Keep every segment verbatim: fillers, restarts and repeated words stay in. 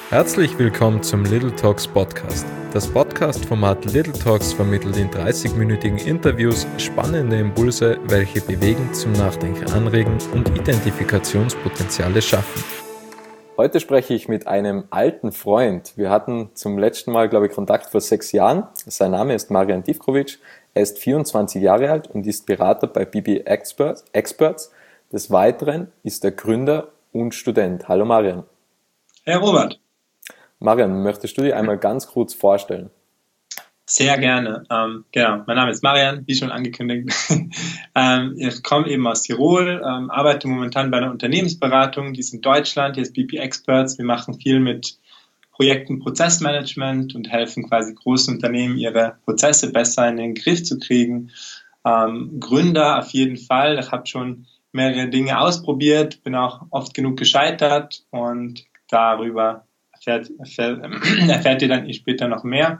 Herzlich willkommen zum Little Talks Podcast. Das Podcast-Format Little Talks vermittelt in dreißig-minütigen Interviews spannende Impulse, welche bewegen, zum Nachdenken anregen und Identifikationspotenziale schaffen. Heute spreche ich mit einem alten Freund. Wir hatten zum letzten Mal, glaube ich, Kontakt vor sechs Jahren. Sein Name ist Marian Divkovic. Er ist vierundzwanzig Jahre alt und ist Berater bei B B Experts. Experts. Des Weiteren ist er Gründer und Student. Hallo Marian. Herr Robert. Marian, möchtest du dir einmal ganz kurz vorstellen? Sehr gerne. Ähm, genau, mein Name ist Marian, wie schon angekündigt. ähm, ich komme eben aus Tirol, ähm, arbeite momentan bei einer Unternehmensberatung, die ist in Deutschland, die ist B P Experts. Wir machen viel mit Projekten Prozessmanagement und helfen quasi großen Unternehmen, ihre Prozesse besser in den Griff zu kriegen. Ähm, Gründer auf jeden Fall. Ich habe schon mehrere Dinge ausprobiert, bin auch oft genug gescheitert und darüber erfährt, erfährt, erfährt ihr dann später noch mehr.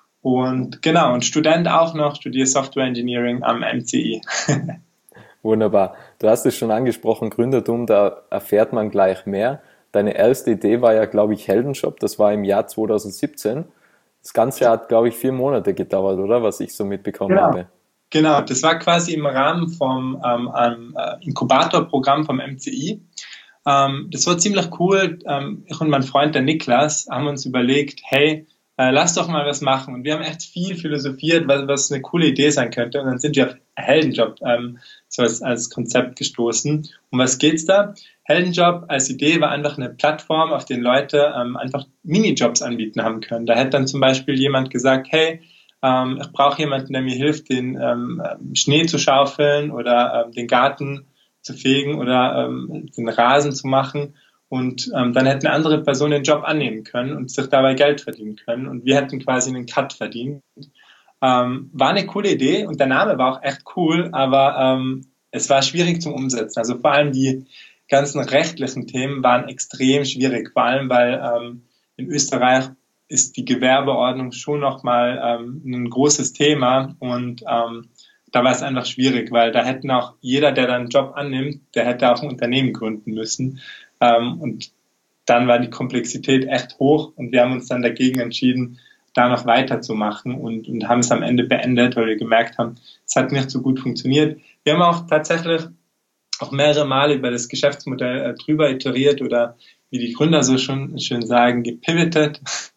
Und genau, und Student auch noch, studiere Software Engineering am M C I. Wunderbar. Du hast es schon angesprochen, Gründertum, da erfährt man gleich mehr. Deine erste Idee war ja, glaube ich, Heldenjob. Das war im Jahr zwanzig siebzehn. Das Ganze hat, glaube ich, vier Monate gedauert, oder? Was ich so mitbekommen Genau. habe. Genau, das war quasi im Rahmen vom ähm, einem, äh, Inkubatorprogramm vom M C I. Ähm, das war ziemlich cool. Ähm, ich und mein Freund, der Niklas, haben uns überlegt, hey, äh, lass doch mal was machen. Und wir haben echt viel philosophiert, was, was eine coole Idee sein könnte. Und dann sind wir auf Heldenjob ähm, so als, als Konzept gestoßen. Um was geht's da? Heldenjob als Idee war einfach eine Plattform, auf der Leute ähm, einfach Minijobs anbieten haben können. Da hätte dann zum Beispiel jemand gesagt, hey, ähm, ich brauche jemanden, der mir hilft, den ähm, Schnee zu schaufeln oder ähm, den Garten zu fegen oder ähm, den Rasen zu machen. Und ähm, dann hätte eine andere Person den Job annehmen können und sich dabei Geld verdienen können. Und wir hätten quasi einen Cut verdient. Ähm, war eine coole Idee und der Name war auch echt cool, aber ähm, es war schwierig zum Umsetzen. Also vor allem die ganzen rechtlichen Themen waren extrem schwierig, vor allem weil ähm, in Österreich ist die Gewerbeordnung schon nochmal ähm, ein großes Thema und ähm, da war es einfach schwierig, weil da hätten auch jeder, der dann einen Job annimmt, der hätte auch ein Unternehmen gründen müssen. Ähm, und dann war die Komplexität echt hoch und wir haben uns dann dagegen entschieden, da noch weiterzumachen und, und haben es am Ende beendet, weil wir gemerkt haben, es hat nicht so gut funktioniert. Wir haben auch tatsächlich auch mehrere Male über das Geschäftsmodell äh, drüber iteriert oder wie die Gründer so schon schön sagen, gepivotet.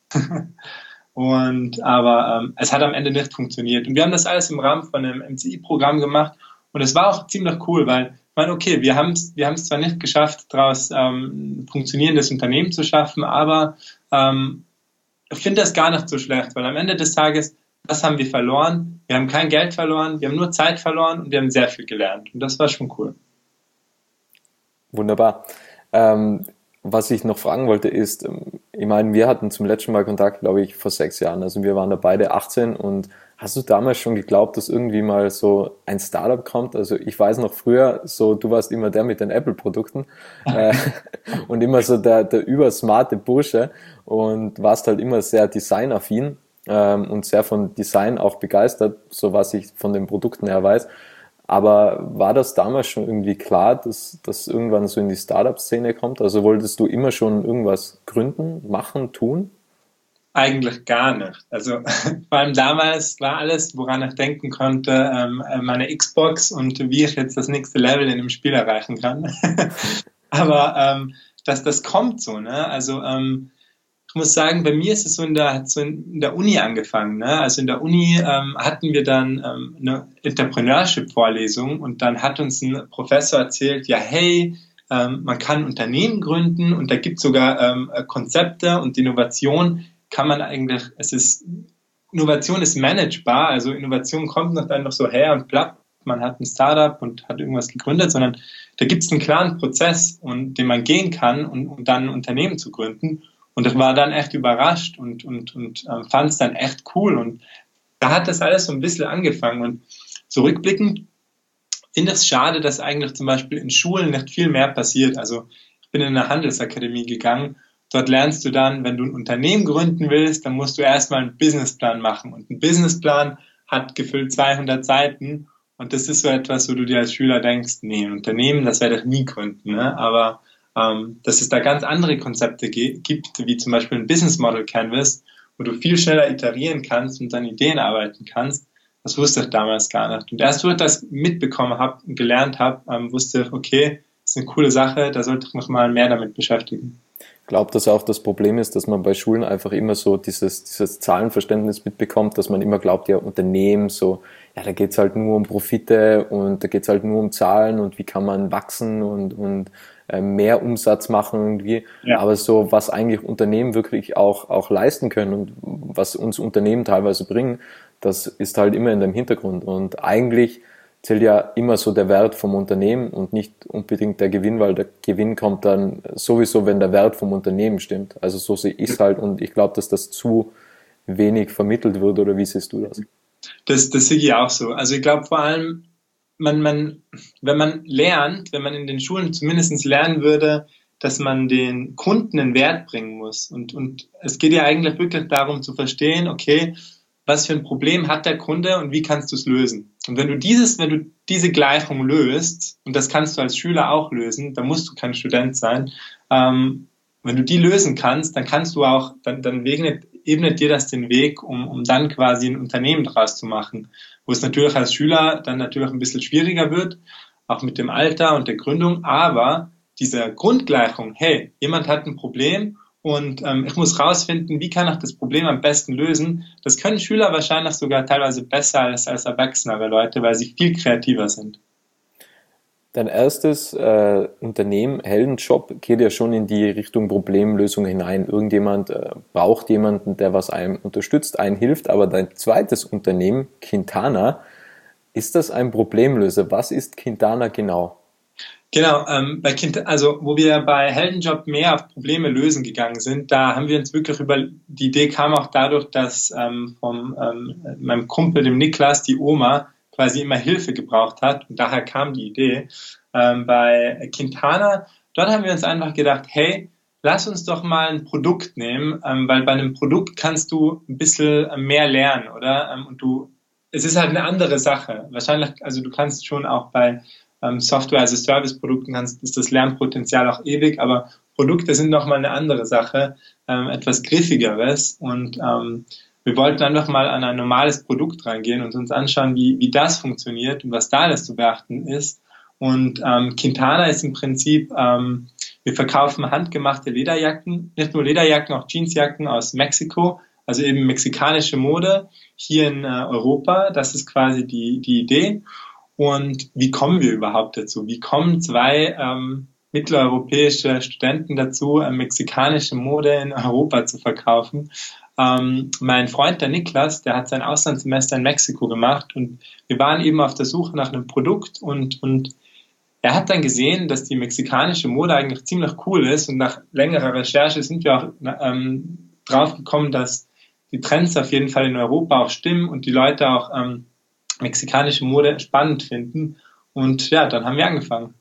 Und aber ähm, es hat am Ende nicht funktioniert. Und wir haben das alles im Rahmen von einem M C I-Programm gemacht und es war auch ziemlich cool, weil ich meine, okay, wir haben es wir haben es zwar nicht geschafft, daraus ähm, ein funktionierendes Unternehmen zu schaffen, aber ähm, ich finde das gar nicht so schlecht, weil am Ende des Tages, was haben wir verloren? Wir haben kein Geld verloren, wir haben nur Zeit verloren und wir haben sehr viel gelernt. Und das war schon cool. Wunderbar. Ähm, was ich noch fragen wollte ist, ich meine, wir hatten zum letzten Mal Kontakt, glaube ich, vor sechs Jahren. Also wir waren da beide achtzehn und hast du damals schon geglaubt, dass irgendwie mal so ein Startup kommt? Also ich weiß noch früher, so du warst immer der mit den Apple-Produkten äh, und immer so der, der übersmarte Bursche und warst halt immer sehr designaffin ähm, und sehr von Design auch begeistert, so was ich von den Produkten her weiß. Aber war das damals schon irgendwie klar, dass das irgendwann so in die Startup-Szene kommt? Also wolltest du immer schon irgendwas gründen, machen, tun? Eigentlich gar nicht. Also vor allem damals war alles, woran ich denken konnte, ähm, meine Xbox und wie ich jetzt das nächste Level in dem Spiel erreichen kann. Aber ähm, dass das kommt so, ne? Also ähm, ich muss sagen, bei mir ist es so in der, hat so in der Uni angefangen. Ne? Also in der Uni ähm, hatten wir dann ähm, eine Entrepreneurship-Vorlesung und dann hat uns ein Professor erzählt, ja hey, ähm, man kann Unternehmen gründen und da gibt es sogar ähm, Konzepte und Innovation kann man eigentlich, es ist, Innovation ist managebar, also Innovation kommt nicht einfach so her und platt, man hat ein Startup und hat irgendwas gegründet, sondern da gibt es einen klaren Prozess, und, den man gehen kann, um, um dann ein Unternehmen zu gründen. Und ich war dann echt überrascht und, und, und äh, fand es dann echt cool. Und da hat das alles so ein bisschen angefangen. Und zurückblickend finde ich es schade, dass eigentlich zum Beispiel in Schulen nicht viel mehr passiert. Also ich bin in eine Handelsakademie gegangen. Dort lernst du dann, wenn du ein Unternehmen gründen willst, dann musst du erstmal einen Businessplan machen. Und ein Businessplan hat gefüllt zweihundert Seiten. Und das ist so etwas, wo du dir als Schüler denkst, nee, ein Unternehmen, das werde ich nie gründen. Ne? Aber ähm, dass es da ganz andere Konzepte ge- gibt, wie zum Beispiel ein Business Model Canvas, wo du viel schneller iterieren kannst und an Ideen arbeiten kannst. Das wusste ich damals gar nicht. Und erst, wo ich das mitbekommen habe und gelernt habe, ähm, wusste ich, okay, das ist eine coole Sache, da sollte ich mich mal mehr damit beschäftigen. Ich glaube, dass auch das Problem ist, dass man bei Schulen einfach immer so dieses, dieses Zahlenverständnis mitbekommt, dass man immer glaubt, ja, Unternehmen, so, ja, da geht's halt nur um Profite und da geht's halt nur um Zahlen und wie kann man wachsen und, und äh, mehr Umsatz machen irgendwie. Ja. Aber so, was eigentlich Unternehmen wirklich auch, auch leisten können und was uns Unternehmen teilweise bringen, das ist halt immer in dem Hintergrund. Und eigentlich zählt ja immer so der Wert vom Unternehmen und nicht unbedingt der Gewinn, weil der Gewinn kommt dann sowieso, wenn der Wert vom Unternehmen stimmt. Also so sehe ich es halt und ich glaube, dass das zu wenig vermittelt wird, oder wie siehst du das? Das, das sehe ich auch so. Also ich glaube vor allem, man, man, wenn man lernt, wenn man in den Schulen zumindest lernen würde, dass man den Kunden einen Wert bringen muss. Und, und es geht ja eigentlich wirklich darum zu verstehen, okay, was für ein Problem hat der Kunde und wie kannst du es lösen? Und wenn du dieses, wenn du diese Gleichung löst, und das kannst du als Schüler auch lösen, dann musst du kein Student sein, ähm, wenn du die lösen kannst, dann kannst du auch, dann, dann ebnet, ebnet dir das den Weg, um, um dann quasi ein Unternehmen draus zu machen, wo es natürlich als Schüler dann natürlich ein bisschen schwieriger wird, auch mit dem Alter und der Gründung, aber diese Grundgleichung, hey, jemand hat ein Problem und ähm, ich muss rausfinden, wie kann ich das Problem am besten lösen. Das können Schüler wahrscheinlich sogar teilweise besser als, als erwachsenere Leute, weil sie viel kreativer sind. Dein erstes äh, Unternehmen, Heldenjob, geht ja schon in die Richtung Problemlösung hinein. Irgendjemand äh, braucht jemanden, der was einem unterstützt, einen hilft. Aber dein zweites Unternehmen, Quintana, ist das ein Problemlöser? Was ist Quintana genau? Genau, ähm, bei kind, also wo wir bei Heldenjob mehr auf Probleme lösen gegangen sind, da haben wir uns wirklich über, die Idee kam auch dadurch, dass ähm, vom ähm, meinem Kumpel, dem Niklas, die Oma quasi immer Hilfe gebraucht hat und daher kam die Idee. Ähm, bei Quintana, dort haben wir uns einfach gedacht, hey, lass uns doch mal ein Produkt nehmen, ähm, weil bei einem Produkt kannst du ein bisschen mehr lernen, oder? Ähm, und du, es ist halt eine andere Sache. Wahrscheinlich, also du kannst schon auch bei Software as a Service Produkten ist das Lernpotenzial auch ewig, aber Produkte sind nochmal eine andere Sache, ähm, etwas griffigeres und ähm, wir wollten einfach mal an ein normales Produkt rangehen und uns anschauen, wie, wie das funktioniert und was da alles zu beachten ist. Und ähm, Quintana ist im Prinzip, ähm, wir verkaufen handgemachte Lederjacken, nicht nur Lederjacken, auch Jeansjacken aus Mexiko, also eben mexikanische Mode hier in äh, Europa. Das ist quasi die, die Idee. Und wie kommen wir überhaupt dazu? Wie kommen zwei ähm, mitteleuropäische Studenten dazu, äh, mexikanische Mode in Europa zu verkaufen? Ähm, mein Freund, der Niklas, der hat sein Auslandssemester in Mexiko gemacht und wir waren eben auf der Suche nach einem Produkt und, und er hat dann gesehen, dass die mexikanische Mode eigentlich ziemlich cool ist und nach längerer Recherche sind wir auch ähm, drauf gekommen, dass die Trends auf jeden Fall in Europa auch stimmen und die Leute auch ähm, mexikanische Mode spannend finden. Und ja, dann haben wir angefangen.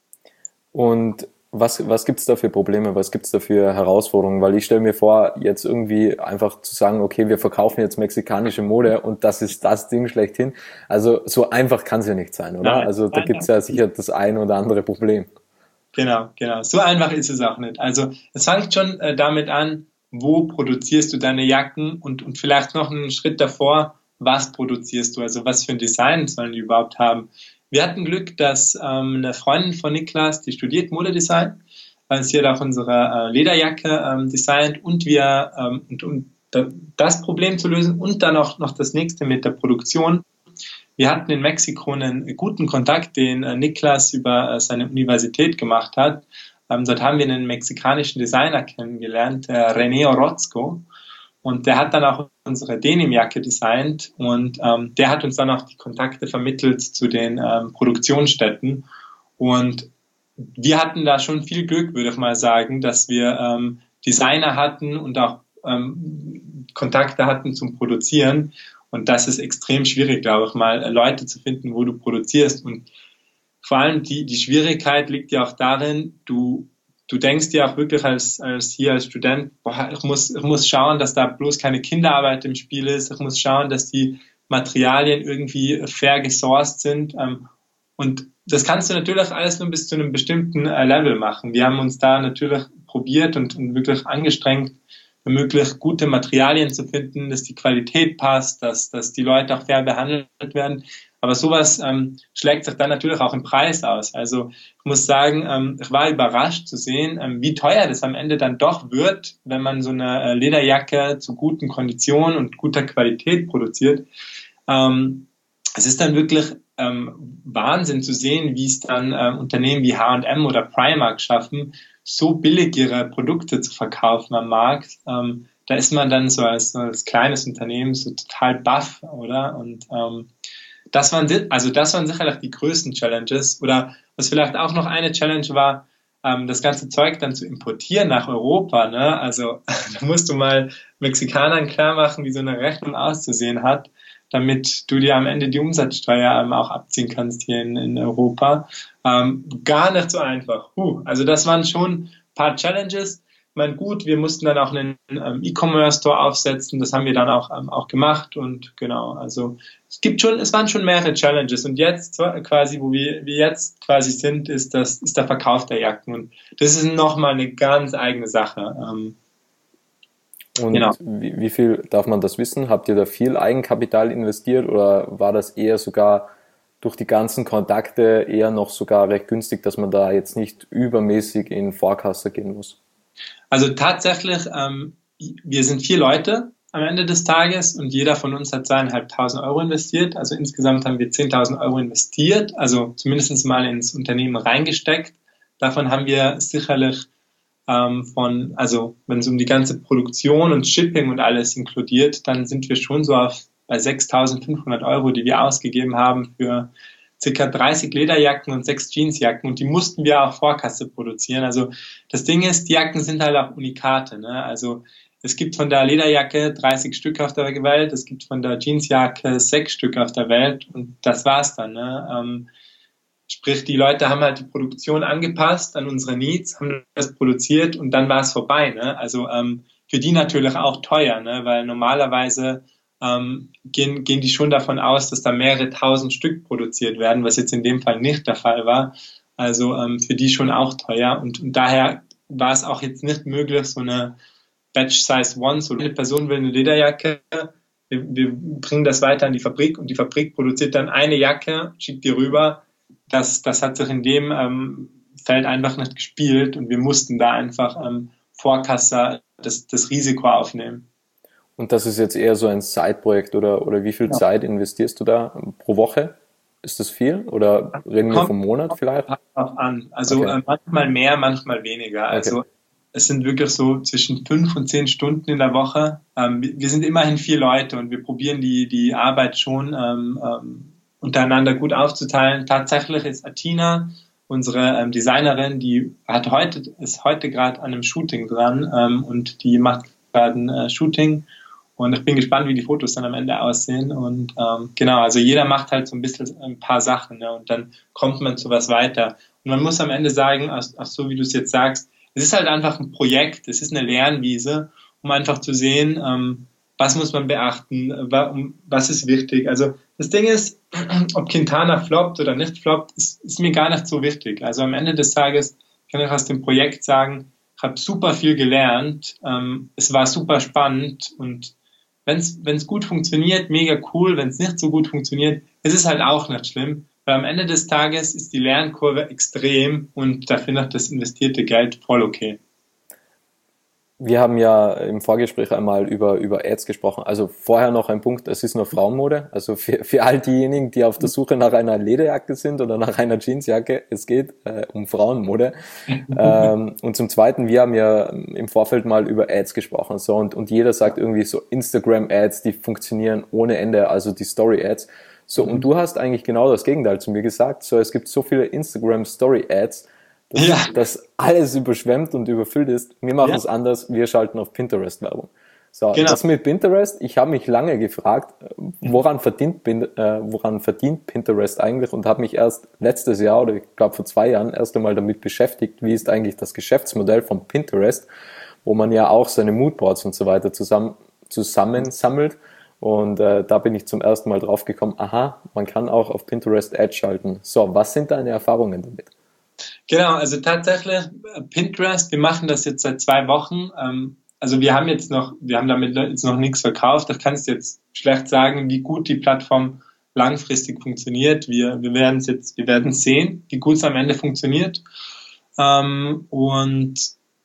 Und was, was gibt's da für Probleme? Was gibt's da für Herausforderungen? Weil ich stelle mir vor, jetzt irgendwie einfach zu sagen, okay, wir verkaufen jetzt mexikanische Mode und das ist das Ding schlechthin. Also so einfach kann es ja nicht sein, oder? Nein, also da nein, gibt's ja sicher das ein oder andere Problem. Genau, genau. So einfach ist es auch nicht. Also es fängt schon äh, damit an, wo produzierst du deine Jacken und, und vielleicht noch einen Schritt davor, was produzierst du, also was für ein Design sollen die überhaupt haben. Wir hatten Glück, dass ähm, eine Freundin von Niklas, die studiert Modedesign, äh, sie hat auch unsere äh, Lederjacke ähm, designt und wir, ähm, und, um das Problem zu lösen und dann auch noch das nächste mit der Produktion. Wir hatten in Mexiko einen guten Kontakt, den äh, Niklas über äh, seine Universität gemacht hat. Ähm, dort haben wir einen mexikanischen Designer kennengelernt, äh, René Orozco. Und der hat dann auch unsere Denimjacke designt und ähm, der hat uns dann auch die Kontakte vermittelt zu den ähm, Produktionsstätten. Und wir hatten da schon viel Glück, würde ich mal sagen, dass wir ähm, Designer hatten und auch ähm, Kontakte hatten zum Produzieren. Und das ist extrem schwierig, glaube ich, mal Leute zu finden, wo du produzierst. Und vor allem die, die Schwierigkeit liegt ja auch darin, du Du denkst dir auch wirklich als, als hier als Student, boah, ich muss, ich muss schauen, dass da bloß keine Kinderarbeit im Spiel ist. Ich muss schauen, dass die Materialien irgendwie fair gesourced sind. Und das kannst du natürlich alles nur bis zu einem bestimmten äh, Level machen. Wir haben uns da natürlich probiert und, und wirklich angestrengt, möglich gute Materialien zu finden, dass die Qualität passt, dass, dass die Leute auch fair behandelt werden. Aber sowas ähm, schlägt sich dann natürlich auch im Preis aus. Also ich muss sagen, ähm, ich war überrascht zu sehen, ähm, wie teuer das am Ende dann doch wird, wenn man so eine äh, Lederjacke zu guten Konditionen und guter Qualität produziert. Ähm, es ist dann wirklich ähm, Wahnsinn zu sehen, wie es dann äh, Unternehmen wie H und M oder Primark schaffen, so billig ihre Produkte zu verkaufen am Markt. Ähm, da ist man dann so als, als kleines Unternehmen so total baff, oder? Und ähm, das waren also das waren sicherlich die größten Challenges. Oder was vielleicht auch noch eine Challenge war, ähm, das ganze Zeug dann zu importieren nach Europa. Ne? Also da musst du mal Mexikanern klar machen, wie so eine Rechnung auszusehen hat, damit du dir am Ende die Umsatzsteuer ähm, auch abziehen kannst hier in, in Europa. Ähm, gar nicht so einfach. Huh. Also das waren schon ein paar Challenges. Ich meine, gut, wir mussten dann auch einen ähm, E-Commerce-Store aufsetzen. Das haben wir dann auch, ähm, auch gemacht. Und genau, also es gibt schon, es waren schon mehrere Challenges. Und jetzt quasi, wo wir, wir jetzt quasi sind, ist das, ist der Verkauf der Jacken. Und das ist nochmal eine ganz eigene Sache. Ähm, Und genau. wie, wie viel darf man das wissen? Habt ihr da viel Eigenkapital investiert oder war das eher sogar durch die ganzen Kontakte eher noch sogar recht günstig, dass man da jetzt nicht übermäßig in Vorkasse gehen muss? Also tatsächlich, ähm, wir sind vier Leute am Ende des Tages und jeder von uns hat zweieinhalbtausend Euro investiert. Also insgesamt haben wir zehntausend Euro investiert, also zumindest mal ins Unternehmen reingesteckt. Davon haben wir sicherlich ähm, von, also wenn es um die ganze Produktion und Shipping und alles inkludiert, dann sind wir schon so auf bei sechstausendfünfhundert Euro, die wir ausgegeben haben für circa dreißig Lederjacken und sechs Jeansjacken und die mussten wir auch Vorkasse produzieren. Also das Ding ist, die Jacken sind halt auch Unikate. Ne? Also es gibt von der Lederjacke dreißig Stück auf der Welt, es gibt von der Jeansjacke sechs Stück auf der Welt und das war's dann. Ne? Ähm, sprich, die Leute haben halt die Produktion angepasst an unsere Needs, haben das produziert und dann war es vorbei. Ne? Also ähm, für die natürlich auch teuer, ne? Weil normalerweise ähm, gehen, gehen die schon davon aus, dass da mehrere tausend Stück produziert werden, was jetzt in dem Fall nicht der Fall war. Also ähm, für die schon auch teuer und, und daher war es auch jetzt nicht möglich, so eine Batch Size One, so eine Person will eine Lederjacke, wir, wir bringen das weiter an die Fabrik und die Fabrik produziert dann eine Jacke, schickt die rüber. Das, das hat sich in dem ähm, Feld einfach nicht gespielt und wir mussten da einfach ähm, Vorkasse das, das Risiko aufnehmen. Und das ist jetzt eher so ein Side-Projekt oder, oder wie viel ja. Zeit investierst du da pro Woche? Ist das viel oder reden wir vom Monat vielleicht? Kommt an. Also okay. äh, manchmal mehr, manchmal weniger. Also okay. Es sind wirklich so zwischen fünf und zehn Stunden in der Woche. Ähm, wir sind immerhin vier Leute und wir probieren die, die Arbeit schon ähm, ähm, untereinander gut aufzuteilen. Tatsächlich ist Atina, unsere ähm, Designerin, die hat heute, ist heute gerade an einem Shooting dran ähm, und die macht gerade ein äh, Shooting. Und ich bin gespannt, wie die Fotos dann am Ende aussehen. Und ähm, genau, also jeder macht halt so ein bisschen ein paar Sachen, ne? Und dann kommt man zu was weiter. Und man muss am Ende sagen, ach, ach so wie du es jetzt sagst, es ist halt einfach ein Projekt, es ist eine Lernwiese, um einfach zu sehen, ähm, was muss man beachten, was ist wichtig. Also das Ding ist, ob Quintana floppt oder nicht floppt, ist, ist mir gar nicht so wichtig. Also am Ende des Tages kann ich aus dem Projekt sagen, ich habe super viel gelernt, ähm, es war super spannend und wenn es gut funktioniert, mega cool. Wenn es nicht so gut funktioniert, ist es halt auch nicht schlimm. Weil am Ende des Tages ist die Lernkurve extrem und da finde ich das investierte Geld voll okay. Wir haben ja im Vorgespräch einmal über, über Ads gesprochen. Also vorher noch ein Punkt, es ist nur Frauenmode. Also für, für all diejenigen, die auf der Suche nach einer Lederjacke sind oder nach einer Jeansjacke, es geht äh, um Frauenmode. ähm, und zum Zweiten, wir haben ja im Vorfeld mal über Ads gesprochen. So, und, und jeder sagt irgendwie so Instagram-Ads, die funktionieren ohne Ende, also die Story-Ads. So, und du hast eigentlich genau das Gegenteil zu mir gesagt. So, es gibt so viele Instagram-Story-Ads, dass, ja. dass alles überschwemmt und überfüllt ist. Wir machen es ja. anders, wir schalten auf Pinterest Werbung. So, genau. Das mit Pinterest, ich habe mich lange gefragt, woran verdient, äh, woran verdient Pinterest eigentlich und habe mich erst letztes Jahr oder ich glaube vor zwei Jahren erst einmal damit beschäftigt, wie ist eigentlich das Geschäftsmodell von Pinterest, wo man ja auch seine Moodboards und so weiter zusammen, zusammensammelt. Und äh, da bin ich zum ersten Mal drauf gekommen, aha, man kann auch auf Pinterest Ads schalten. So, was sind deine Erfahrungen damit? Genau, also tatsächlich Pinterest, wir machen das jetzt seit zwei Wochen. Ähm, also wir haben jetzt noch, wir haben damit jetzt noch nichts verkauft. Ich kann es jetzt schlecht sagen, wie gut die Plattform langfristig funktioniert. Wir, wir werden es jetzt, wir werden sehen, wie gut es am Ende funktioniert. Ähm, und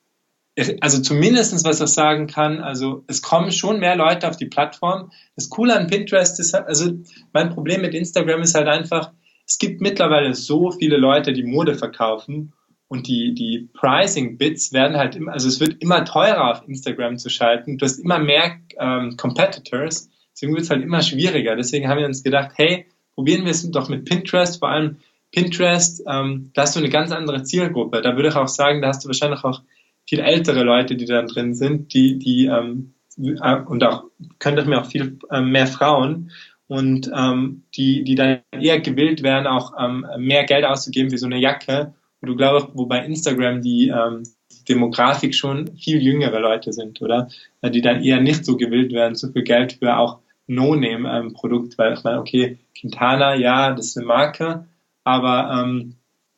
also zumindestens, was ich sagen kann, also es kommen schon mehr Leute auf die Plattform. Das Coole an Pinterest ist, also mein Problem mit Instagram ist halt einfach, es gibt mittlerweile so viele Leute, die Mode verkaufen und die, die Pricing-Bits werden halt immer, also es wird immer teurer auf Instagram zu schalten. Du hast immer mehr ähm, Competitors, deswegen wird es halt immer schwieriger. Deswegen haben wir uns gedacht, hey, probieren wir es doch mit Pinterest, vor allem Pinterest, ähm, da hast du eine ganz andere Zielgruppe. Da würde ich auch sagen, da hast du wahrscheinlich auch viel ältere Leute, die da drin sind, die, die ähm, und auch könnte ich mir auch viel ähm, mehr Frauen und ähm, die, die dann eher gewillt wären, auch ähm, mehr Geld auszugeben für so eine Jacke. Und du glaubst, wo bei Instagram die ähm, Demografik schon viel jüngere Leute sind, oder? Die dann eher nicht so gewillt werden, so viel Geld für auch No-Name-Produkt, ähm, weil ich meine, okay, Quintana, ja, das ist eine Marke, aber ähm,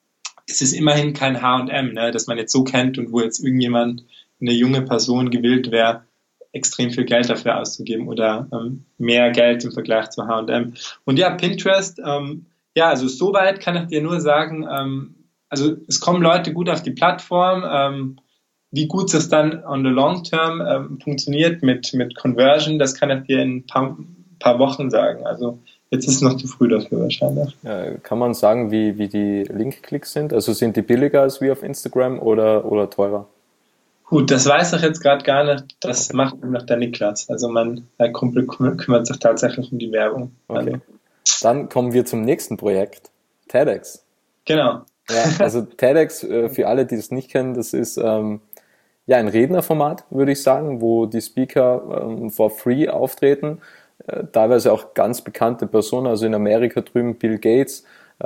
es ist immerhin kein H und M, ne, das man jetzt so kennt und wo jetzt irgendjemand, eine junge Person gewillt wäre, extrem viel Geld dafür auszugeben oder ähm, mehr Geld im Vergleich zu H und M. Und ja, Pinterest, ähm, ja, also soweit kann ich dir nur sagen, ähm, also es kommen Leute gut auf die Plattform, ähm, wie gut es dann on the long term ähm, funktioniert mit, mit Conversion, das kann ich dir in ein paar, paar Wochen sagen, also jetzt ist es noch zu früh dafür wahrscheinlich. Ja, kann man sagen, wie, wie die Link-Klicks sind? Also sind die billiger als wie auf Instagram oder, oder teurer? Gut, das weiß ich jetzt gerade gar nicht. Das okay. Macht noch der Niklas. Also mein Kumpel kümmert sich tatsächlich um die Werbung. Okay. Dann kommen wir zum nächsten Projekt, TEDx. Genau. Ja, also TEDx, für alle, die das nicht kennen, das ist ähm, ja ein Rednerformat, würde ich sagen, wo die Speaker ähm, for free auftreten. Teilweise auch ganz bekannte Personen, also in Amerika drüben Bill Gates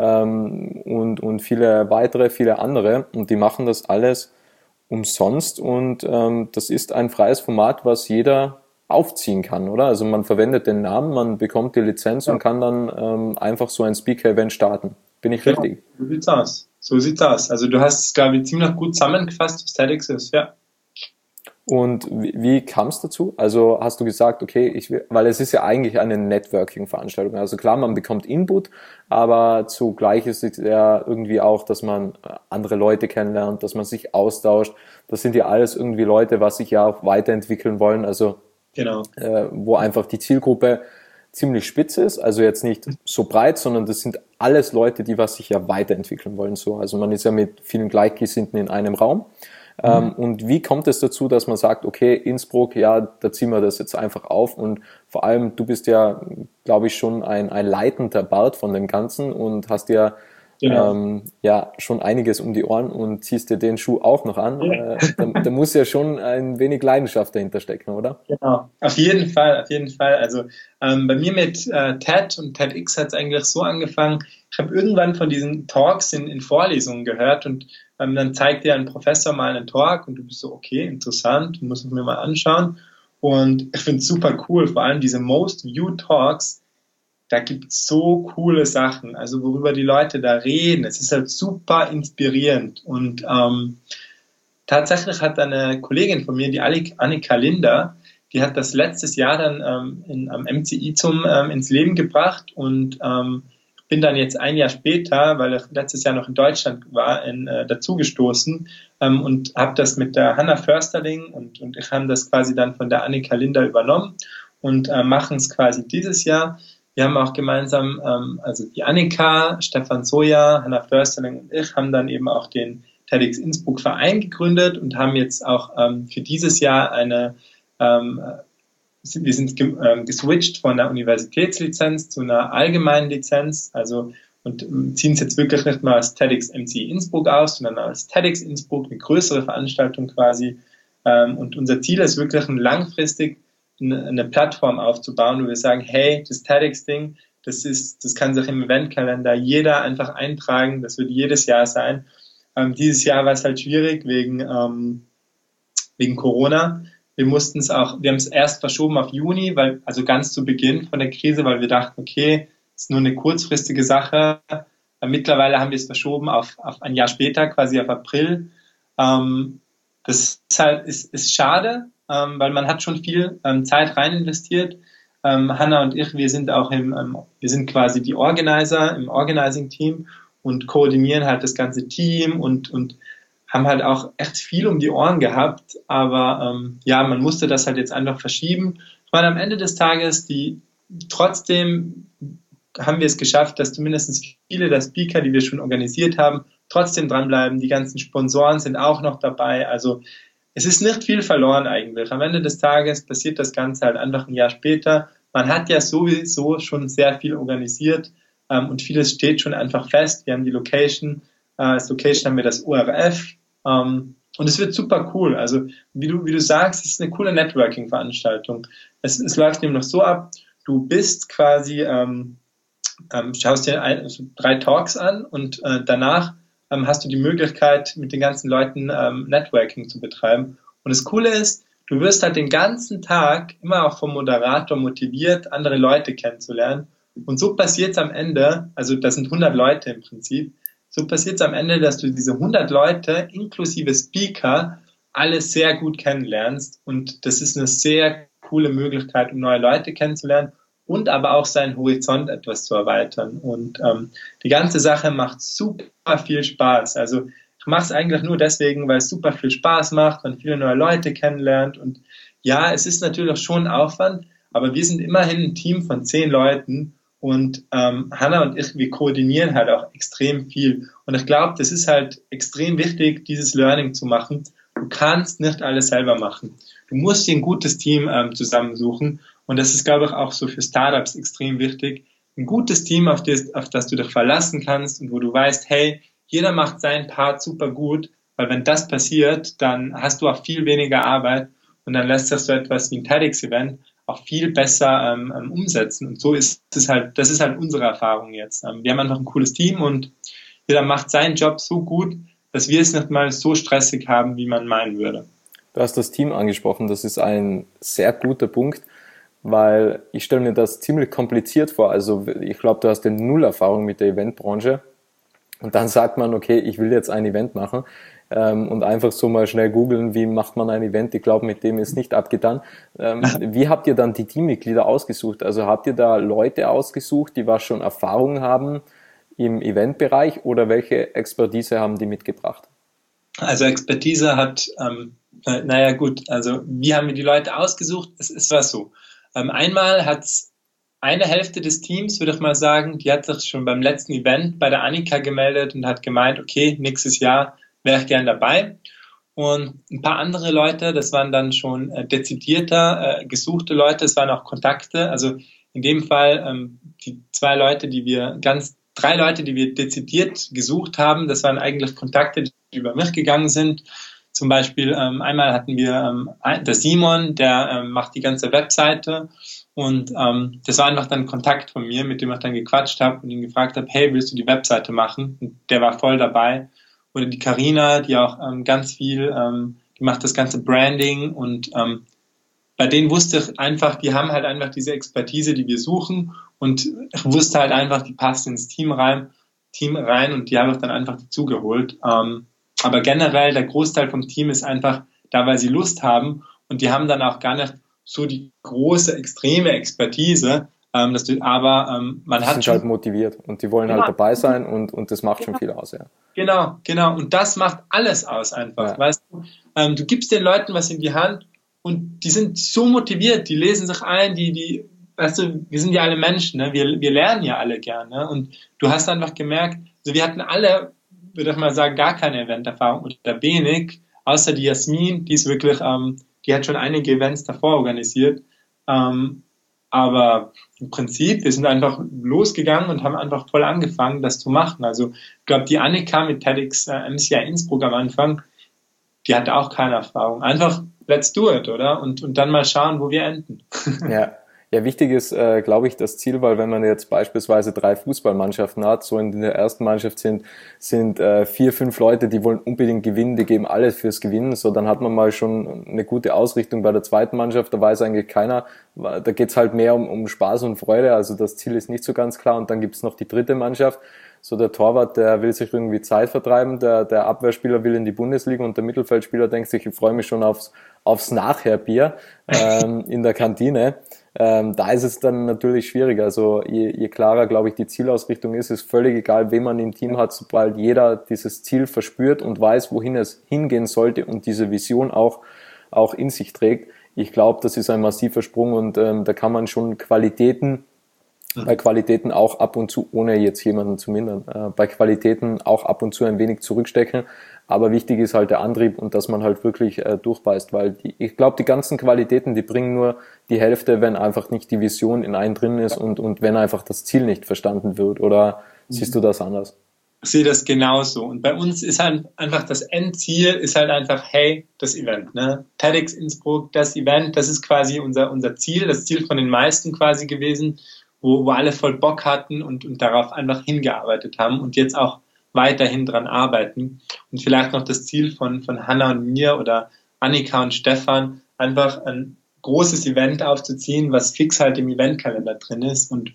ähm, und, und viele weitere, viele andere. Und die machen das alles umsonst und ähm, das ist ein freies Format, was jeder aufziehen kann, oder? Also man verwendet den Namen, man bekommt die Lizenz ja. und kann dann ähm, einfach so ein Speaker-Event starten. Bin ich genau. richtig? So sieht's aus. So sieht's aus. Also du hast es, glaube ich, ziemlich gut zusammengefasst, was TEDx ist, ja. Und wie, wie kam es dazu? Also hast du gesagt, okay, ich will, weil es ist ja eigentlich eine Networking-Veranstaltung. Also klar, man bekommt Input, aber zugleich ist es ja irgendwie auch, dass man andere Leute kennenlernt, dass man sich austauscht. Das sind ja alles irgendwie Leute, was sich ja auch weiterentwickeln wollen. Also genau. äh, wo einfach die Zielgruppe ziemlich spitz ist, also jetzt nicht so breit, sondern das sind alles Leute, die was sich ja weiterentwickeln wollen. So, also man ist ja mit vielen Gleichgesinnten in einem Raum. Mhm. Und wie kommt es dazu, dass man sagt, okay, Innsbruck, ja, da ziehen wir das jetzt einfach auf und vor allem, du bist ja, glaube ich, schon ein, ein leitender Part von dem Ganzen und hast ja, genau. ähm, ja schon einiges um die Ohren und ziehst dir den Schuh auch noch an. Ja. Äh, da, da muss ja schon ein wenig Leidenschaft dahinter stecken, oder? Genau, auf jeden Fall, auf jeden Fall. Also ähm, bei mir mit äh, TED und TEDx hat es eigentlich so angefangen, ich habe irgendwann von diesen Talks in, in Vorlesungen gehört und ähm, dann zeigt dir ein Professor mal einen Talk und du bist so, okay, interessant, muss ich mir mal anschauen. Und ich finde es super cool, vor allem diese Most Viewed Talks, da gibt es so coole Sachen, also worüber die Leute da reden. Es ist halt super inspirierend. Und ähm, tatsächlich hat eine Kollegin von mir, die Annika Linder, die hat das letztes Jahr dann ähm, in, am M C I zum ähm, ins Leben gebracht und ähm, bin dann jetzt ein Jahr später, weil ich letztes Jahr noch in Deutschland war, in, äh, dazugestoßen ähm, und habe das mit der Hannah Försterling und, und ich haben das quasi dann von der Annika Linder übernommen und äh, machen es quasi dieses Jahr. Wir haben auch gemeinsam, ähm, also die Annika, Stefan Soja, Hannah Försterling und ich haben dann eben auch den TEDx Innsbruck Verein gegründet und haben jetzt auch ähm, für dieses Jahr eine ähm, wir sind geswitcht von einer Universitätslizenz zu einer allgemeinen Lizenz, also und ziehen es jetzt wirklich nicht mal als TEDx M C I Innsbruck aus, sondern als TEDx Innsbruck, eine größere Veranstaltung quasi. Und unser Ziel ist wirklich langfristig eine Plattform aufzubauen, wo wir sagen, hey, das TEDx-Ding, das ist, das kann sich im Eventkalender jeder einfach eintragen, das wird jedes Jahr sein. Dieses Jahr war es halt schwierig wegen, wegen Corona. wir mussten es auch, wir haben es erst verschoben auf Juni, weil, also ganz zu Beginn von der Krise, weil wir dachten, okay, es ist nur eine kurzfristige Sache. Mittlerweile haben wir es verschoben auf, auf ein Jahr später, quasi auf April. Ähm, das ist halt, ist, ist schade, ähm, weil man hat schon viel ähm, Zeit rein investiert. Ähm, Hanna und ich, wir sind auch im, ähm, wir sind quasi die Organizer im Organizing-Team und koordinieren halt das ganze Team und, und haben halt auch echt viel um die Ohren gehabt, aber ähm, ja, man musste das halt jetzt einfach verschieben. Ich meine, am Ende des Tages, die trotzdem haben wir es geschafft, dass zumindest viele der Speaker, die wir schon organisiert haben, trotzdem dranbleiben. Die ganzen Sponsoren sind auch noch dabei. Also es ist nicht viel verloren eigentlich. Am Ende des Tages passiert das Ganze halt einfach ein Jahr später. Man hat ja sowieso schon sehr viel organisiert ähm, und vieles steht schon einfach fest. Wir haben die Location, äh, als Location haben wir das O R F ähm, und es wird super cool. Also wie du, wie du sagst, es ist eine coole Networking-Veranstaltung. Es, es läuft nämlich noch so ab, du bist quasi... Ähm, Ähm, schaust dir ein, also drei Talks an und äh, danach ähm, hast du die Möglichkeit, mit den ganzen Leuten ähm, Networking zu betreiben. Und das Coole ist, du wirst halt den ganzen Tag immer auch vom Moderator motiviert, andere Leute kennenzulernen. Und so passiert es am Ende, also das sind hundert Leute im Prinzip, so passiert es am Ende, dass du diese hundert Leute inklusive Speaker alle sehr gut kennenlernst. Und das ist eine sehr coole Möglichkeit, um neue Leute kennenzulernen und aber auch seinen Horizont etwas zu erweitern. Und ähm, die ganze Sache macht super viel Spaß. Also ich mache es eigentlich nur deswegen, weil es super viel Spaß macht, man viele neue Leute kennenlernt. Und ja, es ist natürlich schon Aufwand, aber wir sind immerhin ein Team von zehn Leuten und ähm, Hanna und ich, wir koordinieren halt auch extrem viel. Und ich glaube, das ist halt extrem wichtig, dieses Learning zu machen. Du kannst nicht alles selber machen. Du musst dir ein gutes Team ähm, zusammensuchen. Und das ist, glaube ich, auch so für Startups extrem wichtig. Ein gutes Team, auf das, auf das du dich verlassen kannst und wo du weißt, hey, jeder macht seinen Part super gut, weil wenn das passiert, dann hast du auch viel weniger Arbeit und dann lässt sich so etwas wie ein TEDx-Event auch viel besser ähm, umsetzen. Und so ist es halt, das ist halt unsere Erfahrung jetzt. Ähm, wir haben einfach ein cooles Team und jeder macht seinen Job so gut, dass wir es nicht mal so stressig haben, wie man meinen würde. Du hast das Team angesprochen, das ist ein sehr guter Punkt, weil ich stelle mir das ziemlich kompliziert vor. Also ich glaube, du hast ja null Erfahrung mit der Eventbranche und dann sagt man, okay, ich will jetzt ein Event machen ähm, und einfach so mal schnell googeln, wie macht man ein Event. Ich glaube, mit dem ist nicht abgetan. Ähm, wie habt ihr dann die Teammitglieder ausgesucht? Also habt ihr da Leute ausgesucht, die was schon Erfahrung haben im Eventbereich oder welche Expertise haben die mitgebracht? Also Expertise hat, ähm, naja gut, also wie haben wir die Leute ausgesucht? Es, es war so. Ähm, einmal hat eine Hälfte des Teams, würde ich mal sagen, die hat sich schon beim letzten Event bei der Annika gemeldet und hat gemeint, okay, nächstes Jahr wäre ich gern dabei. Und ein paar andere Leute, das waren dann schon äh, dezidierter, äh, gesuchte Leute, es waren auch Kontakte. Also in dem Fall ähm, die zwei Leute, die wir ganz, drei Leute, die wir dezidiert gesucht haben, das waren eigentlich Kontakte, die über mich gegangen sind. Zum Beispiel ähm, einmal hatten wir ähm, der Simon, der ähm, macht die ganze Webseite und ähm, das war einfach dann ein Kontakt von mir, mit dem ich dann gequatscht habe und ihn gefragt habe, hey, willst du die Webseite machen? Und der war voll dabei. Oder die Carina, die auch ähm, ganz viel, ähm, die macht das ganze Branding und ähm, bei denen wusste ich einfach, die haben halt einfach diese Expertise, die wir suchen und ich wusste halt einfach, die passt ins Team rein, Team rein und die habe ich dann einfach dazugeholt. Ähm, Aber generell, der Großteil vom Team ist einfach da, weil sie Lust haben und die haben dann auch gar nicht so die große, extreme Expertise, ähm, dass du, aber ähm, man die hat sind schon... halt motiviert und die wollen genau, halt dabei sein und, und das macht genau, schon viel aus, ja. Genau, genau. Und das macht alles aus einfach, Ja. weißt du. Ähm, du gibst den Leuten was in die Hand und die sind so motiviert, die lesen sich ein, die, die, weißt du, wir sind ja alle Menschen, ne? wir, wir lernen ja alle gerne und du hast einfach gemerkt, also wir hatten alle, würde ich mal sagen, gar keine Eventerfahrung oder wenig, außer die Jasmin, die ist wirklich, ähm, die hat schon einige Events davor organisiert, ähm, aber im Prinzip, wir sind einfach losgegangen und haben einfach voll angefangen, das zu machen. Also ich glaube, die Annika mit TEDx äh, M C I Innsbruck am Anfang, die hatte auch keine Erfahrung. Einfach, let's do it, oder? Und, und dann mal schauen, wo wir enden. Ja. Ja, wichtig ist, äh, glaube ich, das Ziel, weil wenn man jetzt beispielsweise drei Fußballmannschaften hat, so in der ersten Mannschaft sind sind äh, vier, fünf Leute, die wollen unbedingt gewinnen, die geben alles fürs Gewinnen, so dann hat man mal schon eine gute Ausrichtung. Bei der zweiten Mannschaft, da weiß eigentlich keiner, da geht's halt mehr um, um Spaß und Freude, also das Ziel ist nicht so ganz klar. Und dann gibt's noch die dritte Mannschaft, so der Torwart, der will sich irgendwie Zeit vertreiben, der, der Abwehrspieler will in die Bundesliga und der Mittelfeldspieler denkt sich, ich freue mich schon aufs, aufs Nachherbier ähm, in der Kantine. Ähm, da ist es dann natürlich schwieriger. Also je, je klarer, glaube ich, die Zielausrichtung ist, ist völlig egal, wen man im Team hat, sobald jeder dieses Ziel verspürt und weiß, wohin es hingehen sollte und diese Vision auch, auch in sich trägt. Ich glaube, das ist ein massiver Sprung und ähm, da kann man schon Qualitäten bei Qualitäten auch ab und zu, ohne jetzt jemanden zu mindern, äh, bei Qualitäten auch ab und zu ein wenig zurückstecken. Aber wichtig ist halt der Antrieb und dass man halt wirklich äh, durchbeißt, weil die, ich glaube, die ganzen Qualitäten, die bringen nur die Hälfte, wenn einfach nicht die Vision in einen drin ist und, und wenn einfach das Ziel nicht verstanden wird. Oder siehst du das anders? Ich sehe das genauso. Und bei uns ist halt einfach das Endziel, ist halt einfach, hey, das Event, ne? TEDx Innsbruck, das Event, das ist quasi unser, unser Ziel, das Ziel von den meisten quasi gewesen, wo, wo alle voll Bock hatten und, und darauf einfach hingearbeitet haben und jetzt auch weiterhin dran arbeiten. Und vielleicht noch das Ziel von, von Hanna und mir oder Annika und Stefan, einfach ein großes Event aufzuziehen, was fix halt im Eventkalender drin ist. Und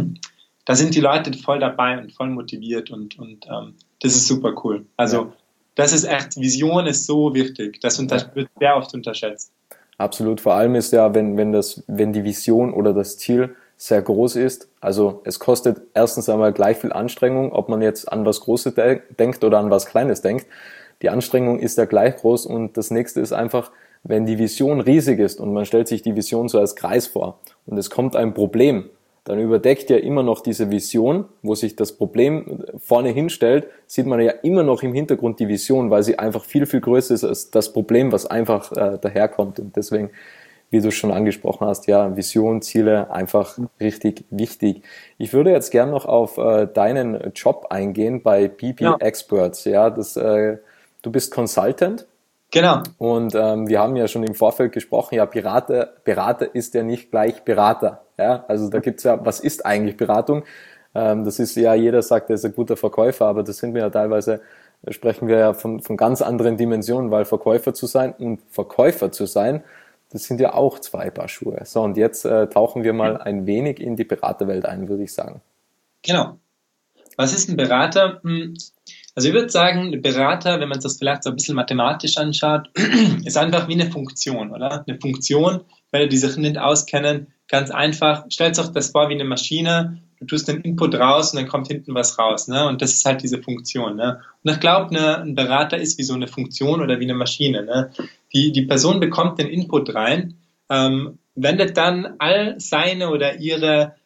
da sind die Leute voll dabei und voll motiviert und, und ähm, das ist super cool. Also das ist echt, Vision ist so wichtig. Das unter- wird sehr oft unterschätzt. Absolut. Vor allem ist ja, wenn, wenn das, wenn die Vision oder das Ziel sehr groß ist. Also es kostet erstens einmal gleich viel Anstrengung, ob man jetzt an was Großes de- denkt oder an was Kleines denkt. Die Anstrengung ist ja gleich groß und das nächste ist einfach, wenn die Vision riesig ist und man stellt sich die Vision so als Kreis vor und es kommt ein Problem, dann überdeckt ja immer noch diese Vision, wo sich das Problem vorne hinstellt, sieht man ja immer noch im Hintergrund die Vision, weil sie einfach viel, viel größer ist als das Problem, was einfach äh, daherkommt. Und deswegen, wie du schon angesprochen hast, ja, Vision, Ziele, einfach richtig wichtig. Ich würde jetzt gern noch auf äh, deinen Job eingehen bei B B Ja. Experts. Ja, das, äh, du bist Consultant. Genau. Und ähm, wir haben ja schon im Vorfeld gesprochen, ja, Berater, Berater ist ja nicht gleich Berater. Ja, also da gibt's ja, was ist eigentlich Beratung? Ähm, das ist ja, jeder sagt, er ist ein guter Verkäufer, aber das sind wir ja teilweise, sprechen wir ja von, von ganz anderen Dimensionen, weil Verkäufer zu sein und Verkäufer zu sein, das sind ja auch zwei Paar Schuhe. So, und jetzt äh, tauchen wir mal ein wenig in die Beraterwelt ein, würde ich sagen. Genau. Was ist ein Berater? Hm, Also ich würde sagen, ein Berater, wenn man das vielleicht so ein bisschen mathematisch anschaut, ist einfach wie eine Funktion, oder? Eine Funktion, wenn die sich nicht auskennen, ganz einfach, stellt euch das vor wie eine Maschine, du tust den Input raus und dann kommt hinten was raus, ne? Und das ist halt diese Funktion, ne? Und ich glaube, ne, ein Berater ist wie so eine Funktion oder wie eine Maschine, ne? Die, die Person bekommt den Input rein, ähm, wendet dann all seine oder ihre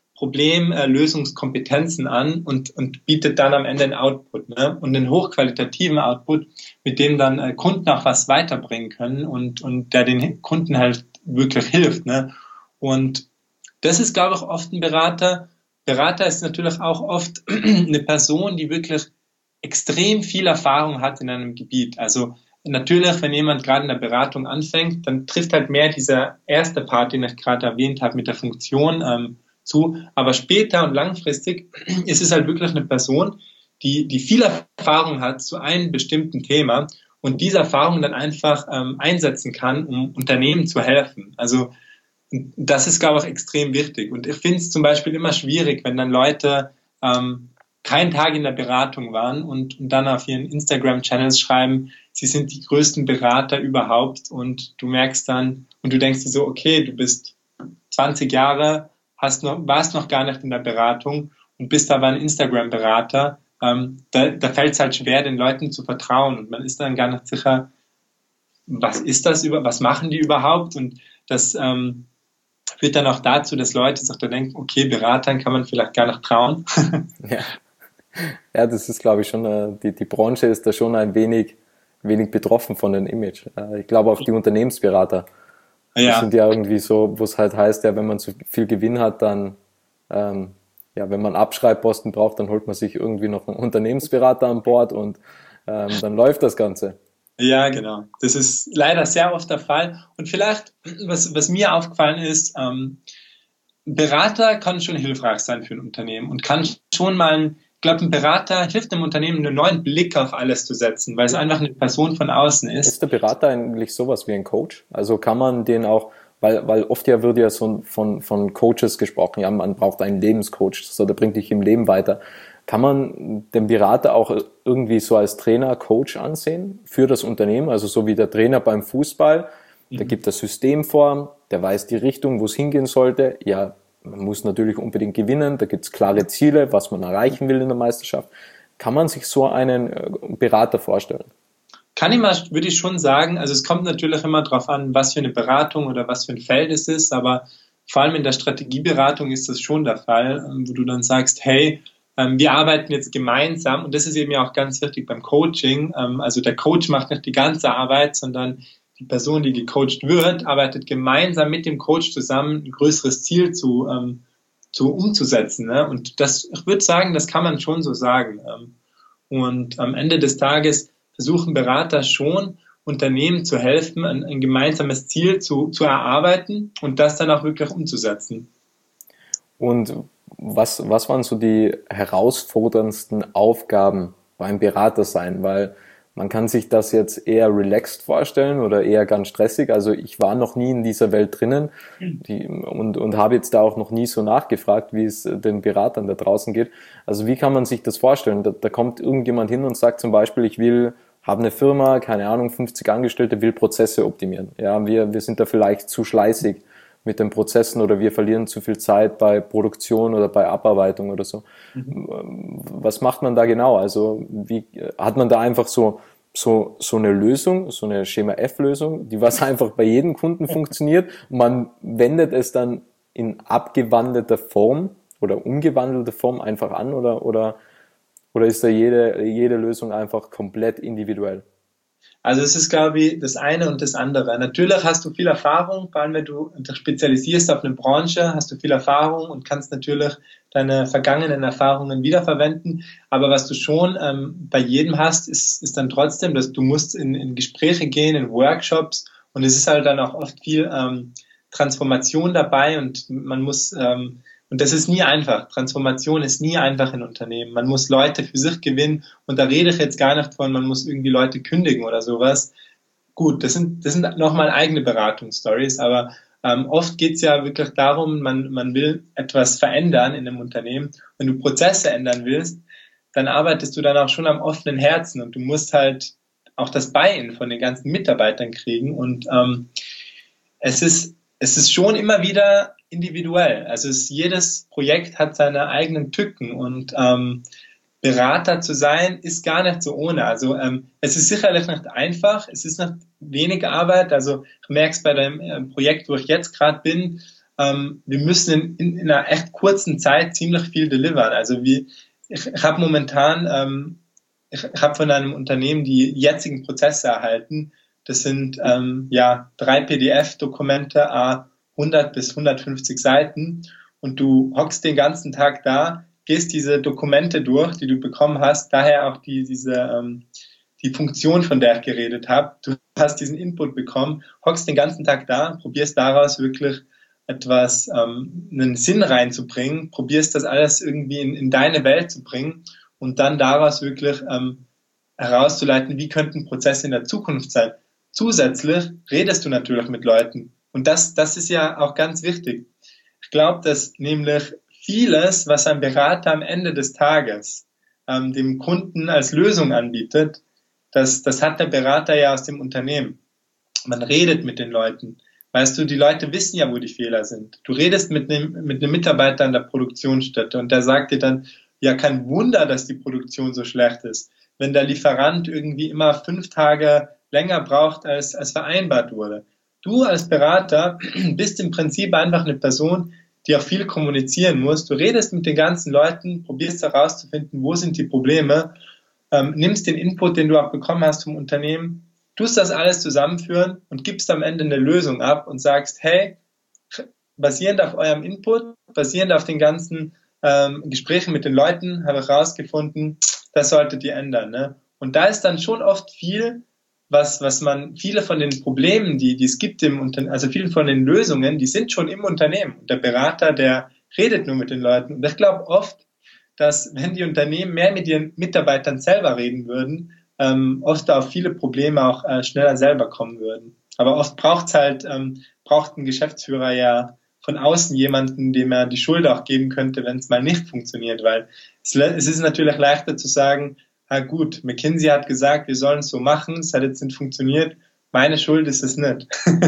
Problemlösungskompetenzen an und, und bietet dann am Ende einen Output, ne? Und einen hochqualitativen Output, mit dem dann äh, Kunden auch was weiterbringen können und, und der den Kunden halt wirklich hilft, ne? Und das ist, glaube ich, oft ein Berater. Berater ist natürlich auch oft eine Person, die wirklich extrem viel Erfahrung hat in einem Gebiet. Also natürlich, wenn jemand gerade in der Beratung anfängt, dann trifft halt mehr dieser erste Part, den ich gerade erwähnt habe, mit der Funktion ähm, zu. Aber später und langfristig ist es halt wirklich eine Person, die, die viel Erfahrung hat zu einem bestimmten Thema und diese Erfahrung dann einfach ähm, einsetzen kann, um Unternehmen zu helfen. Also das ist, glaube ich, extrem wichtig. Und ich finde es zum Beispiel immer schwierig, wenn dann Leute ähm, keinen Tag in der Beratung waren und, und dann auf ihren Instagram-Channels schreiben, sie sind die größten Berater überhaupt und du merkst dann und du denkst dir so, okay, du bist zwanzig Jahre, hast noch, warst noch gar nicht in der Beratung und bist aber ein Instagram-Berater, ähm, da, da fällt es halt schwer, den Leuten zu vertrauen und man ist dann gar nicht sicher, was ist das über, was machen die überhaupt und das ähm, führt dann auch dazu, dass Leute sich da denken, okay, Beratern kann man vielleicht gar nicht trauen. Ja. Ja, das ist, glaube ich, schon, äh, die, die Branche ist da schon ein wenig, wenig betroffen von dem Image. Äh, ich glaube auch die Unternehmensberater, die Ja, sind ja irgendwie so, wo es halt heißt, ja, wenn man zu viel Gewinn hat, dann, ähm, ja, wenn man Abschreibposten braucht, dann holt man sich irgendwie noch einen Unternehmensberater an Bord und ähm, dann läuft das Ganze. ja, genau. Das ist leider sehr oft der Fall. Und vielleicht, was, was mir aufgefallen ist, ähm, Berater kann schon hilfreich sein für ein Unternehmen und kann schon mal, ein, ich glaube, ein Berater hilft dem Unternehmen, einen neuen Blick auf alles zu setzen, weil es einfach eine Person von außen ist. Ist der Berater eigentlich sowas wie ein Coach? Also kann man den auch, weil, weil oft ja wird ja so von, von Coaches gesprochen, ja, man braucht einen Lebenscoach, so, der bringt dich im Leben weiter. Kann man den Berater auch irgendwie so als Trainer, Coach ansehen für das Unternehmen? Also so wie der Trainer beim Fußball, der gibt das System vor, der weiß die Richtung, wo es hingehen sollte. Ja, man muss natürlich unbedingt gewinnen, da gibt es klare Ziele, was man erreichen will in der Meisterschaft. Kann man sich so einen Berater vorstellen? Kann ich mal, würde ich schon sagen, also es kommt natürlich immer darauf an, was für eine Beratung oder was für ein Feld es ist, aber vor allem in der Strategieberatung ist das schon der Fall, wo du dann sagst, hey, wir arbeiten jetzt gemeinsam und das ist eben ja auch ganz wichtig beim Coaching. Also der Coach macht nicht die ganze Arbeit, sondern die Person, die gecoacht wird, arbeitet gemeinsam mit dem Coach zusammen, ein größeres Ziel zu, ähm, zu umzusetzen. Ne? Und das, ich würde sagen, das kann man schon so sagen. Und am Ende des Tages versuchen Berater schon, Unternehmen zu helfen, ein, ein gemeinsames Ziel zu, zu erarbeiten und das dann auch wirklich umzusetzen. Und was, was waren so die herausforderndsten Aufgaben beim Berater sein? Weil man kann sich das jetzt eher relaxed vorstellen oder eher ganz stressig. Also ich war noch nie in dieser Welt drinnen die, und, und habe jetzt da auch noch nie so nachgefragt, wie es den Beratern da draußen geht. Also wie kann man sich das vorstellen? Da, da kommt irgendjemand hin und sagt zum Beispiel, ich will, habe eine Firma, keine Ahnung, fünfzig Angestellte, will Prozesse optimieren. Ja, wir, wir sind da vielleicht zu schleißig mit den Prozessen oder wir verlieren zu viel Zeit bei Produktion oder bei Abarbeitung oder so. Mhm. Was macht man da genau? Also wie hat man da einfach so so so eine Lösung, so eine Schema-F-Lösung, die was einfach bei jedem Kunden funktioniert und man wendet es dann in abgewandelter Form oder umgewandelter Form einfach an oder oder oder ist da jede jede Lösung einfach komplett individuell? Also es ist, glaube ich, das eine und das andere. Natürlich hast du viel Erfahrung, vor allem wenn du dich spezialisierst auf eine Branche, hast du viel Erfahrung und kannst natürlich deine vergangenen Erfahrungen wiederverwenden. Aber was du schon ähm, bei jedem hast, ist, ist dann trotzdem, dass du musst in, in Gespräche gehen, in Workshops und es ist halt dann auch oft viel ähm, Transformation dabei und man muss ähm, und das ist nie einfach. Transformation ist nie einfach in Unternehmen. Man muss Leute für sich gewinnen. Und da rede ich jetzt gar nicht von, man muss irgendwie Leute kündigen oder sowas. Gut, das sind, das sind nochmal eigene Beratungsstories. Aber ähm, oft geht es ja wirklich darum, man, man will etwas verändern in einem Unternehmen. Wenn du Prozesse ändern willst, dann arbeitest du dann auch schon am offenen Herzen. Und du musst halt auch das Buy-in von den ganzen Mitarbeitern kriegen. Und ähm, es ist, es ist schon immer wieder individuell. Also es, jedes Projekt hat seine eigenen Tücken und ähm, Berater zu sein ist gar nicht so ohne. Also ähm, es ist sicherlich nicht einfach, es ist nicht wenig Arbeit. Also ich merke es bei dem äh, Projekt, wo ich jetzt gerade bin, ähm, wir müssen in, in, in einer echt kurzen Zeit ziemlich viel delivern. Also wie, ich, ich habe momentan, ähm, ich habe von einem Unternehmen die jetzigen Prozesse erhalten. Das sind ähm, ja drei P D F-Dokumente, a hundert bis hundertfünfzig Seiten und du hockst den ganzen Tag da, gehst diese Dokumente durch, die du bekommen hast, daher auch die, diese, ähm, die Funktion, von der ich geredet habe. Du hast diesen Input bekommen, hockst den ganzen Tag da, probierst daraus wirklich etwas, ähm, einen Sinn reinzubringen, probierst das alles irgendwie in, in deine Welt zu bringen und dann daraus wirklich ähm, herauszuleiten, wie könnten Prozesse in der Zukunft sein. Zusätzlich redest du natürlich mit Leuten. Und das, das ist ja auch ganz wichtig. Ich glaube, dass nämlich vieles, was ein Berater am Ende des Tages ähm, dem Kunden als Lösung anbietet, das, das hat der Berater ja aus dem Unternehmen. Man redet mit den Leuten. Weißt du, die Leute wissen ja, wo die Fehler sind. Du redest mit einem, mit einem Mitarbeiter an der Produktionsstätte und der sagt dir dann, ja, kein Wunder, dass die Produktion so schlecht ist, wenn der Lieferant irgendwie immer fünf Tage länger braucht, als, als vereinbart wurde. Du als Berater bist im Prinzip einfach eine Person, die auch viel kommunizieren muss. Du redest mit den ganzen Leuten, probierst herauszufinden, wo sind die Probleme, ähm, nimmst den Input, den du auch bekommen hast vom Unternehmen, tust das alles zusammenführen und gibst am Ende eine Lösung ab und sagst, hey, basierend auf eurem Input, basierend auf den ganzen ähm, Gesprächen mit den Leuten, habe ich herausgefunden, das solltet ihr ändern. Ne? Und da ist dann schon oft viel was, was man, viele von den Problemen, die, die es gibt im Unternehmen, also viele von den Lösungen, die sind schon im Unternehmen. Und der Berater, der redet nur mit den Leuten. Und ich glaube oft, dass wenn die Unternehmen mehr mit ihren Mitarbeitern selber reden würden, ähm, oft auf viele Probleme auch äh, schneller selber kommen würden. Aber oft braucht's halt, ähm, braucht ein Geschäftsführer ja von außen jemanden, dem er die Schuld auch geben könnte, wenn es mal nicht funktioniert, weil es, es ist natürlich leichter zu sagen, ah gut, McKinsey hat gesagt, wir sollen es so machen, es hat jetzt nicht funktioniert, meine Schuld ist es nicht.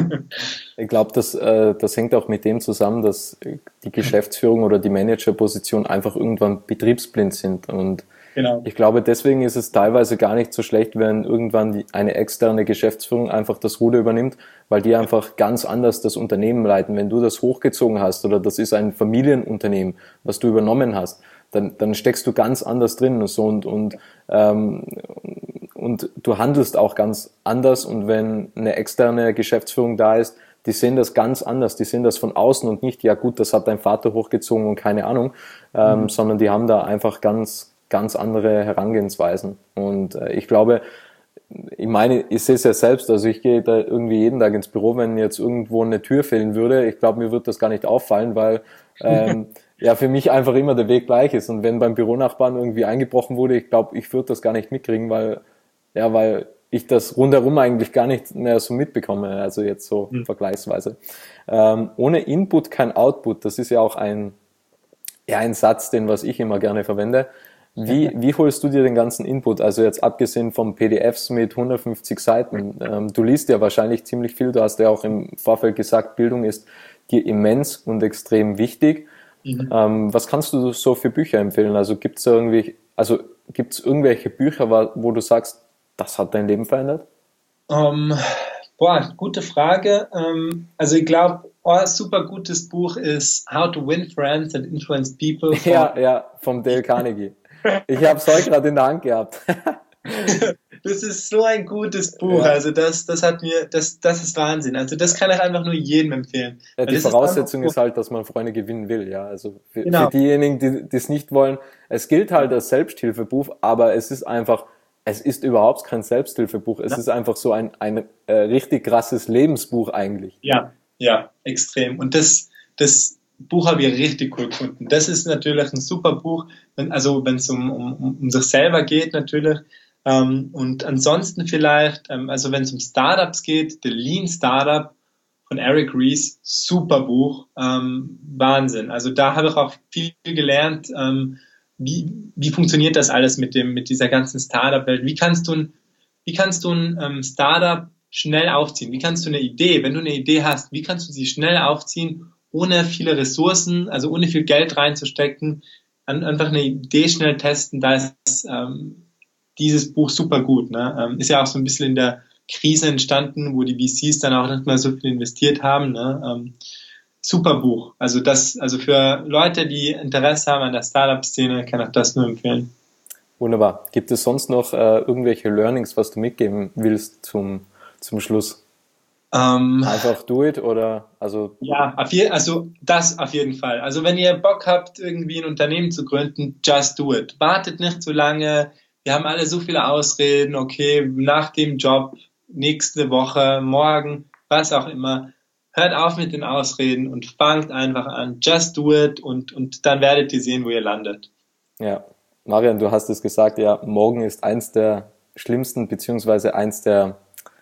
Ich glaube, das, äh, das hängt auch mit dem zusammen, dass die Geschäftsführung oder die Managerposition einfach irgendwann betriebsblind sind. Und Genau. ich glaube, deswegen ist es teilweise gar nicht so schlecht, wenn irgendwann die, eine externe Geschäftsführung einfach das Ruder übernimmt, weil die einfach ganz anders das Unternehmen leiten. Wenn du das hochgezogen hast oder das ist ein Familienunternehmen, was du übernommen hast, dann, dann steckst du ganz anders drin und so und, und, ähm, und du handelst auch ganz anders. Und wenn eine externe Geschäftsführung da ist, die sehen das ganz anders, die sehen das von außen und nicht, ja gut, das hat dein Vater hochgezogen und keine Ahnung, ähm, mhm. sondern die haben da einfach ganz, ganz andere Herangehensweisen. Und äh, ich glaube, ich meine, ich sehe es ja selbst, also ich gehe da irgendwie jeden Tag ins Büro, wenn jetzt irgendwo eine Tür fehlen würde, ich glaube, mir wird das gar nicht auffallen, weil ähm, ja für mich einfach immer der Weg gleich ist. Und wenn beim Büronachbarn irgendwie eingebrochen wurde, ich glaube, ich würde das gar nicht mitkriegen, weil ja, weil ich das rundherum eigentlich gar nicht mehr so mitbekomme, also jetzt so mhm. vergleichsweise. Ähm, ohne Input kein Output, das ist ja auch ein, ja, ein Satz, den was ich immer gerne verwende. Wie, wie holst du dir den ganzen Input? Also jetzt abgesehen von P D Fs mit hundertfünfzig Seiten. Ähm, du liest ja wahrscheinlich ziemlich viel. Du hast ja auch im Vorfeld gesagt, Bildung ist dir immens und extrem wichtig. Mhm. Ähm, was kannst du so für Bücher empfehlen? Also gibt's da irgendwie, also gibt's irgendwelche Bücher, wo du sagst, das hat dein Leben verändert? Um, boah, gute Frage. Um, also ich glaube, oh, ein super gutes Buch ist How to Win Friends and Influence People. Ja, ja, vom Dale Carnegie. Ich habe es heute gerade in der Hand gehabt. Das ist so ein gutes Buch. Ja. Also das, das hat mir, das, das ist Wahnsinn. Also das kann ich einfach nur jedem empfehlen. Ja, die Voraussetzung ist, ist halt, dass man Freunde gewinnen will. Ja, also für, genau. für diejenigen, die es nicht wollen, es gilt halt als Selbsthilfebuch, aber es ist einfach, es ist überhaupt kein Selbsthilfebuch. Es ja. ist einfach so ein ein äh, richtig krasses Lebensbuch eigentlich. Ja, ja, extrem. Und das, das Buch habe ich richtig cool gefunden. Das ist natürlich ein super Buch, wenn, also wenn es um, um, um sich selber geht natürlich. Ähm, und ansonsten vielleicht, ähm, also wenn es um Startups geht, The Lean Startup von Eric Ries, super Buch, ähm, Wahnsinn. Also da habe ich auch viel gelernt, ähm, wie, wie funktioniert das alles mit dem, mit dieser ganzen Startup-Welt? Wie kannst du ein, wie kannst du ein ähm, Startup schnell aufziehen? Wie kannst du eine Idee, wenn du eine Idee hast, wie kannst du sie schnell aufziehen, ohne viele Ressourcen, also ohne viel Geld reinzustecken, an, einfach eine Idee schnell testen, da ist ähm, dieses Buch super gut. Ne? Ähm, ist ja auch so ein bisschen in der Krise entstanden, wo die V Cs dann auch nicht mehr so viel investiert haben. Ne? Ähm, super Buch. Also das, also für Leute, die Interesse haben an der Startup-Szene, kann ich das nur empfehlen. Wunderbar. Gibt es sonst noch äh, irgendwelche Learnings, was du mitgeben willst zum, zum Schluss? Um, Einfach do it oder also ja, auf je, also das auf jeden Fall. Also wenn ihr Bock habt, irgendwie ein Unternehmen zu gründen, just do it. Wartet nicht zu lange. Wir haben alle so viele Ausreden. Okay, nach dem Job, nächste Woche, morgen, was auch immer. Hört auf mit den Ausreden und fangt einfach an. Just do it und und dann werdet ihr sehen, wo ihr landet. Ja, Marian, du hast es gesagt. Ja, morgen ist eins der schlimmsten beziehungsweise eins der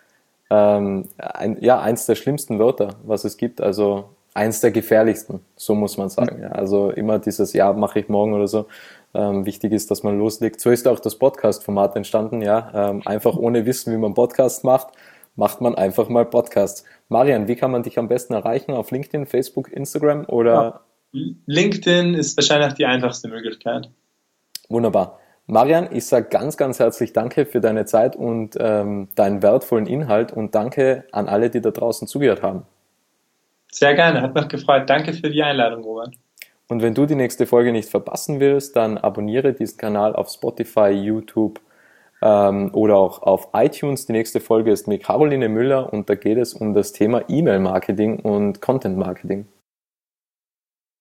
Ähm, ein, ja, eins der schlimmsten Wörter, was es gibt, also eins der gefährlichsten, so muss man sagen. Ja. Also immer dieses Ja, mache ich morgen oder so. Ähm, wichtig ist, dass man loslegt. So ist auch das Podcast-Format entstanden, ja. Ähm, einfach ohne Wissen, wie man Podcast macht, macht man einfach mal Podcasts. Marian, wie kann man dich am besten erreichen? Auf LinkedIn, Facebook, Instagram oder? Ja. LinkedIn ist wahrscheinlich die einfachste Möglichkeit. Wunderbar. Marian, ich sage ganz, ganz herzlich danke für deine Zeit und ähm, deinen wertvollen Inhalt und danke an alle, die da draußen zugehört haben. Sehr gerne, hat mich gefreut. Danke für die Einladung, Robert. Und wenn du die nächste Folge nicht verpassen willst, dann abonniere diesen Kanal auf Spotify, YouTube ähm, oder auch auf iTunes. Die nächste Folge ist mit Caroline Müller und da geht es um das Thema E-Mail-Marketing und Content-Marketing.